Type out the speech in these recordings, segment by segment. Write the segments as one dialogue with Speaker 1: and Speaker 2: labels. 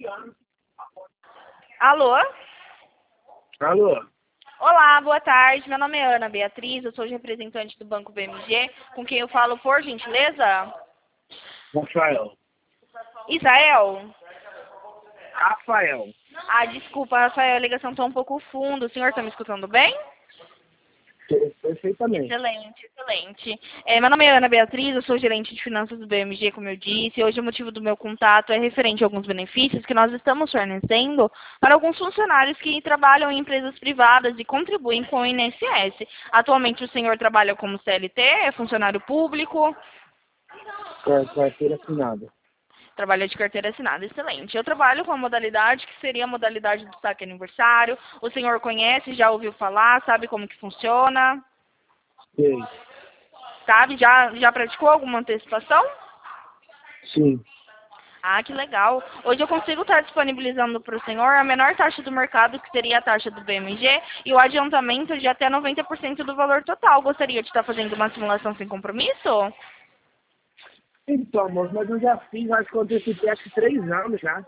Speaker 1: Alô?
Speaker 2: Alô?
Speaker 1: Olá, boa tarde. Meu nome é Ana Beatriz, eu sou representante do Banco BMG. Com quem eu falo, por gentileza?
Speaker 2: Rafael.
Speaker 1: Israel?
Speaker 2: Rafael.
Speaker 1: Desculpa, Rafael, a ligação está um pouco fundo. O senhor está me escutando bem?
Speaker 2: Perfeitamente.
Speaker 1: Excelente, excelente. Meu nome é Ana Beatriz, eu sou gerente de finanças do BMG, como eu disse. Hoje o motivo do meu contato é referente a alguns benefícios que nós estamos fornecendo para alguns funcionários que trabalham em empresas privadas e contribuem com o INSS. Atualmente o senhor trabalha como CLT, é funcionário público?
Speaker 2: Carteira assinada.
Speaker 1: Trabalha de carteira assinada, excelente. Eu trabalho com a modalidade que seria a modalidade do saque aniversário. O senhor conhece, já ouviu falar, sabe como que funciona?
Speaker 2: Sei.
Speaker 1: Sabe? Já praticou alguma antecipação?
Speaker 2: Sim.
Speaker 1: Que legal. Hoje eu consigo estar disponibilizando para o senhor a menor taxa do mercado, que seria a taxa do BMG, e o adiantamento de até 90% do valor total. Gostaria de estar fazendo uma simulação sem compromisso?
Speaker 2: Então, moço, mas eu já fiz, acho que eu antecipei acho que 3 anos já.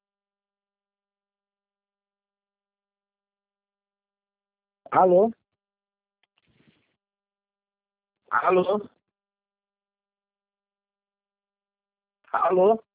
Speaker 2: Alô? Alô? Alô?